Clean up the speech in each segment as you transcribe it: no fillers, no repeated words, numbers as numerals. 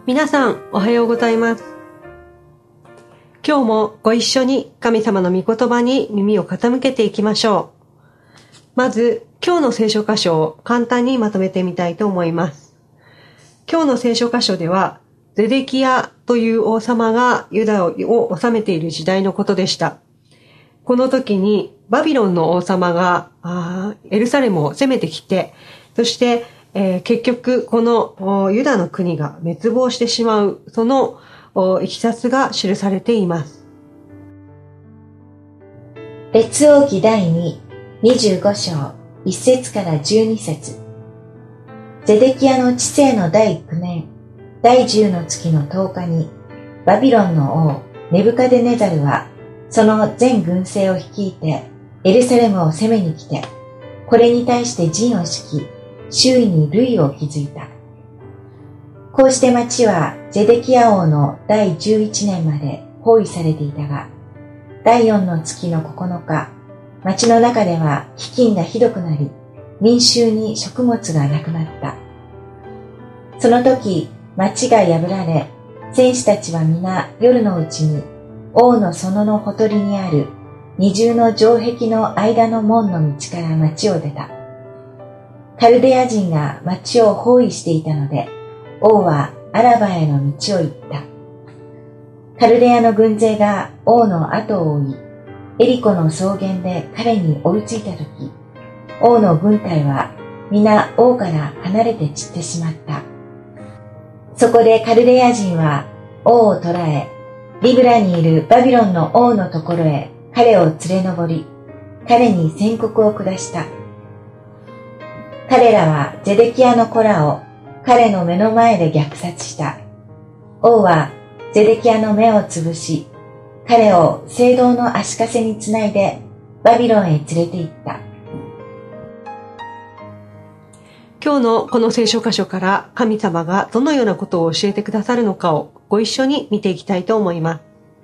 皆さんおはようございます。今日もご一緒に神様の御言葉に耳を傾けていきましょう。まず今日の聖書箇所を簡単にまとめてみたいと思います。今日の聖書箇所ではゼデキヤという王様がユダを治めている時代のことでした。この時にバビロンの王様がエルサレムを攻めてきて、そして結局このユダの国が滅亡してしまう、そのいきさつが記されています。 列王記第2、25章、1節から12節。ゼデキヤの治世の第9年、第10の月の10日に、バビロンの王ネブカデネザルは、その全軍勢を率いて、エルサレムを攻めに来て、これに対して陣を敷き、周囲に塁を築いた。こうして町はゼデキヤ王の第11年まで包囲されていたが、第4の月の9日、町の中では飢饉がひどくなり、民衆に食物がなくなった。その時、町が破られ、戦士たちは皆夜のうちに王の園のほとりにある二重の城壁の間の門の道から町を出た。カルデア人が町を包囲していたので、王はアラバへの道を行った。カルデアの軍勢が王の後を追い、エリコの草原で彼に追いついたとき、王の軍隊は皆王から離れて散ってしまった。そこでカルデア人は王を捕らえ、リブラにいるバビロンの王のところへ彼を連れ上り、彼に宣告を下した。彼らはゼデキヤの子らを彼の目の前で虐殺した。王はゼデキヤの目をつぶし、彼を聖堂の足かせにつないでバビロンへ連れて行った。 今日のこの聖書箇所から神様がどのようなことを教えてくださるのかをご一緒に見ていきたいと思います。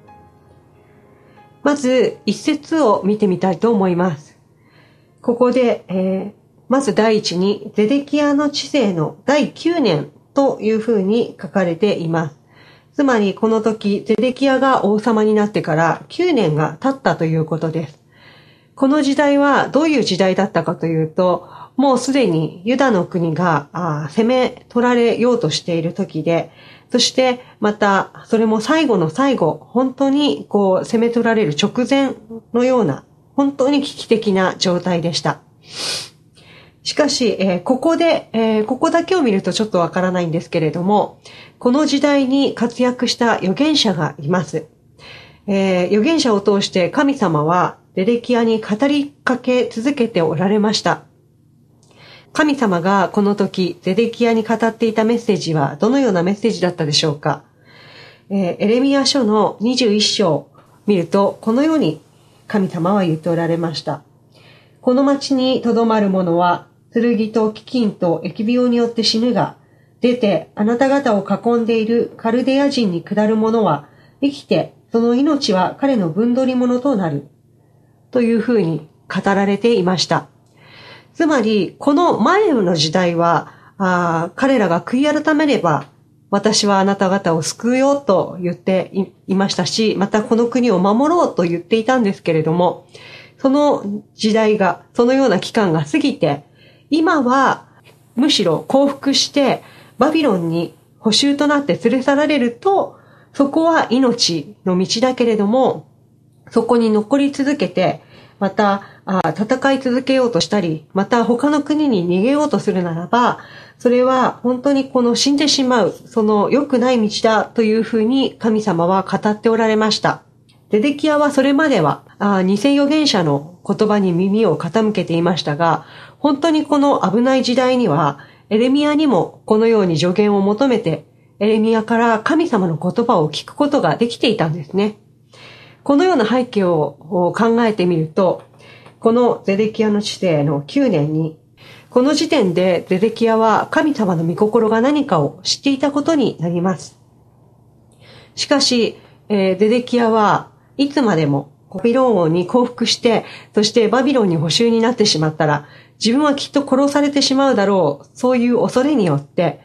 まず一節を見てみたいと思います。ここで、まず第一にゼデキヤの治世の第9年というふうに書かれています。つまりこの時ゼデキヤが王様になってから9年が経ったということです。この時代はどういう時代だったかというと、もうすでにユダの国が攻め取られようとしている時で、そしてまたそれも最後の最後、本当に攻め取られる直前のような本当に危機的な状態でした。しかし、ここだけを見るとちょっとわからないんですけれども、この時代に活躍した預言者がいます。預言者を通して神様はゼデキヤに語りかけ続けておられました。神様がこの時ゼデキヤに語っていたメッセージはどのようなメッセージだったでしょうか。エレミヤ書の21章を見るとこのように神様は言っておられました。この町に留まる者は剣と飢饉と疫病によって死ぬが、出てあなた方を囲んでいるカルデア人に下る者は生きてその命は彼の分取り物となる。というふうに語られていました。つまり、この前の時代は、彼らが悔い改めれば、私はあなた方を救うよと言っていましたし、またこの国を守ろうと言っていたんですけれども、その時代が、そのような期間が過ぎて、今はむしろ降伏してバビロンに捕囚となって連れ去られると、そこは命の道だけれども、そこに残り続けて、また戦い続けようとしたり、また他の国に逃げようとするならば、それは本当に死んでしまう、その良くない道だというふうに神様は語っておられました。ゼデキヤはそれまでは偽預言者の言葉に耳を傾けていましたが、本当にこの危ない時代にはエレミヤにもこのように助言を求めて、エレミヤから神様の言葉を聞くことができていたんですね。このような背景を考えてみると、このゼデキヤの治世の9年に、この時点でゼデキヤは神様の御心が何かを知っていたことになります。しかし、ゼデキヤはいつまでもバビロン王に降伏して、そしてバビロンに捕囚になってしまったら、自分はきっと殺されてしまうだろう、そういう恐れによって、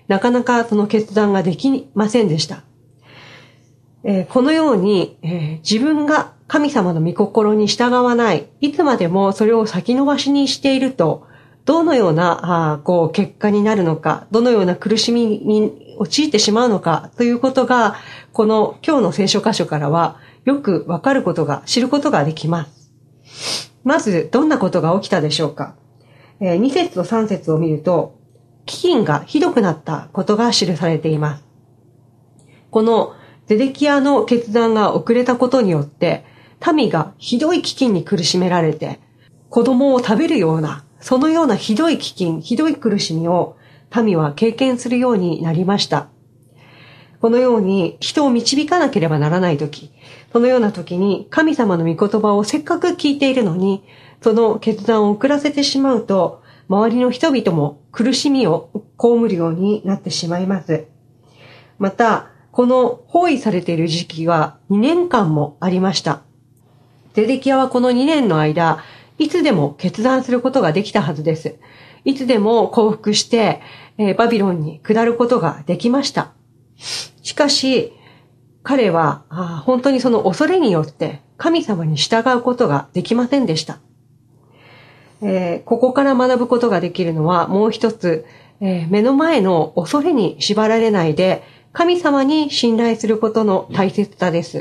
なかなかその決断ができませんでした。このように、自分が神様の御心に従わない、いつまでもそれを先延ばしにしていると、どのような結果になるのか、どのような苦しみに陥ってしまうのかということが、この今日の聖書箇所からはよくわかることが、知ることができます。まず、どんなことが起きたでしょうか。2節と3節を見ると、飢饉がひどくなったことが記されています。このゼデキヤの決断が遅れたことによって、民がひどい飢饉に苦しめられて、子供を食べるような、そのようなひどい飢饉、ひどい苦しみを民は経験するようになりました。このように人を導かなければならないとき、そのようなときに神様の御言葉をせっかく聞いているのに、その決断を遅らせてしまうと、周りの人々も苦しみを被るようになってしまいます。また、この包囲されている時期は2年間もありました。ゼデキヤはこの2年の間、いつでも決断することができたはずです。いつでも降伏して、バビロンに下ることができました。しかし、彼は本当にその恐れによって神様に従うことができませんでした。ここから学ぶことができるのはもう一つ、目の前の恐れに縛られないで神様に信頼することの大切さです。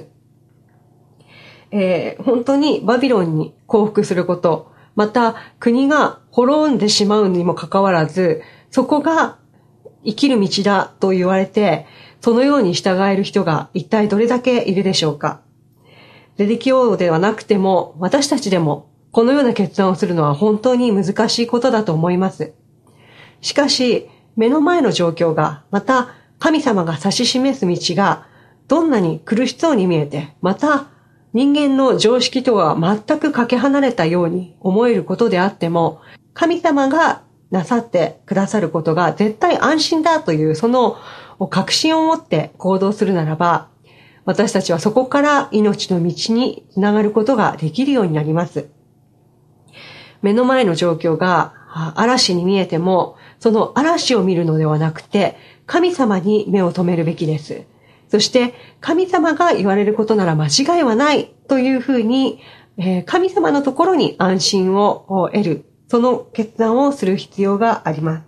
本当にバビロンに降伏すること、また国が滅んでしまうにもかかわらず、そこが生きる道だと言われて、そのように従える人が一体どれだけいるでしょうか。ゼデキヤ王ではなくても、私たちでもこのような決断をするのは本当に難しいことだと思います。しかし、目の前の状況が、また神様が指し示す道が、どんなに苦しそうに見えて、また人間の常識とは全くかけ離れたように思えることであっても、神様がなさってくださることが絶対安心だというその確信を持って行動するならば、私たちはそこから命の道につながることができるようになります。目の前の状況が嵐に見えても、その嵐を見るのではなくて、神様に目を留めるべきです。そして神様が言われることなら間違いはないというふうに、神様のところに安心を得る、その決断をする必要があります。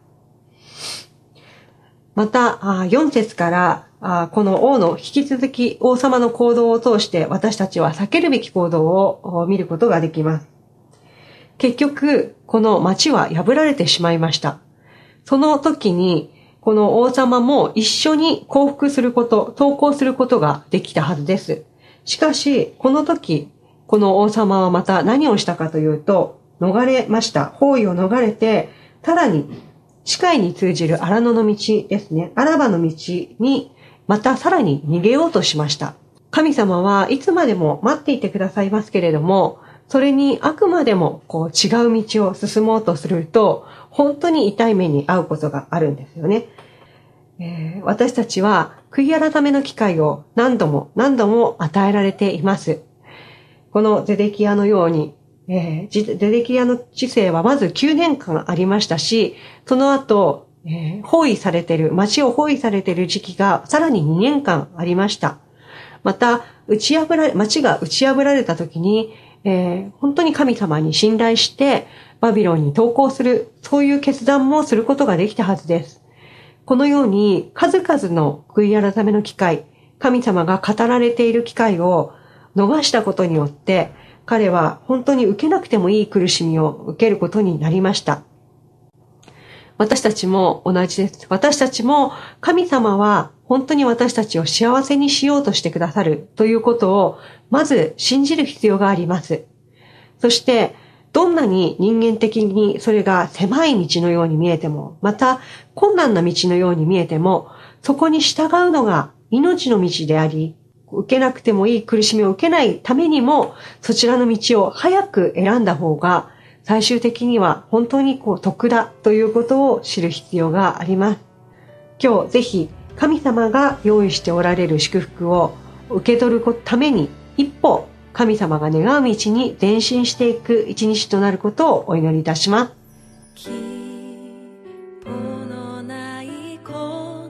また、4節からこの王の引き続き王様の行動を通して私たちは避けるべき行動を見ることができます。結局、この町は破られてしまいました。その時に、この王様も一緒に降伏すること、投降することができたはずです。しかし、この時、この王様はまた何をしたかというと、逃れました。包囲を逃れて、さらに、死海に通じる荒野の道ですね。アラバの道に、またさらに逃げようとしました。神様はいつまでも待っていてくださいますけれども、それにあくまでも違う道を進もうとすると、本当に痛い目に遭うことがあるんですよね。私たちは悔い改めの機会を何度も与えられています。このゼデキヤのように、ゼデキヤの治世はまず9年間ありましたし、その後、包囲されている、町を包囲されている時期がさらに2年間ありました。また、町が打ち破られた時に、本当に神様に信頼してバビロンに投降する、そういう決断もすることができたはずです。このように数々の悔い改めの機会、神様が語られている機会を逃したことによって、彼は本当に受けなくてもいい苦しみを受けることになりました。私たちも同じです。私たちも神様は本当に私たちを幸せにしようとしてくださるということをまず信じる必要があります。そしてどんなに人間的にそれが狭い道のように見えても、また困難な道のように見えても、そこに従うのが命の道であり、受けなくてもいい苦しみを受けないためにも、そちらの道を早く選んだ方が、最終的には本当に得だということを知る必要があります。今日ぜひ神様が用意しておられる祝福を受け取るために一歩神様が願う道に前進していく一日となることをお祈りいたします。 希望のないこ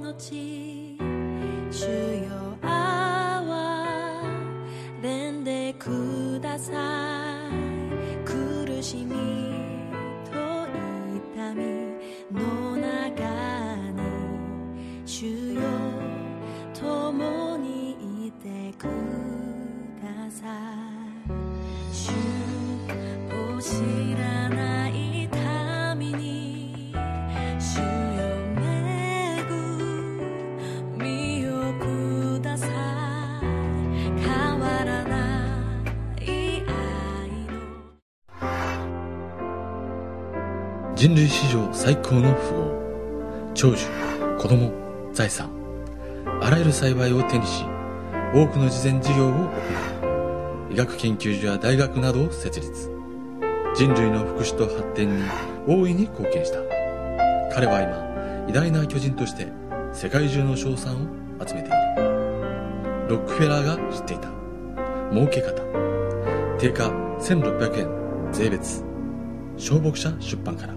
人類史上最高の富豪、長寿、子供、財産、あらゆる幸いを手にし、多くの慈善事業を行い、医学研究所や大学などを設立。人類の福祉と発展に大いに貢献した。彼は今、偉大な巨人として世界中の称賛を集めている。ロックフェラーが知っていた儲け方。定価1600円税別。小牧者出版から。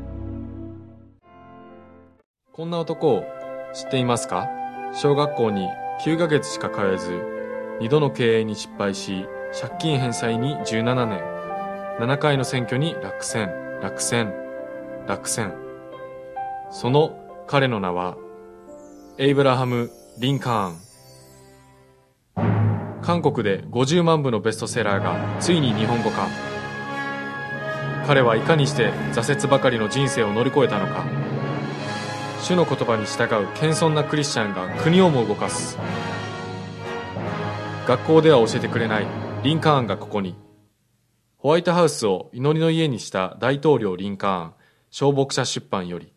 こんな男を知っていますか？小学校に9ヶ月しか通えず、2度の経営に失敗し、借金返済に17年、7回の選挙に落選。その彼の名は、エイブラハム・リンカーン。韓国で50万部のベストセラーがついに日本語化。彼はいかにして挫折ばかりの人生を乗り越えたのか。主の言葉に従う謙遜なクリスチャンが国をも動かす。学校では教えてくれないリンカーンがここに。ホワイトハウスを祈りの家にした大統領リンカーン、小牧者出版より。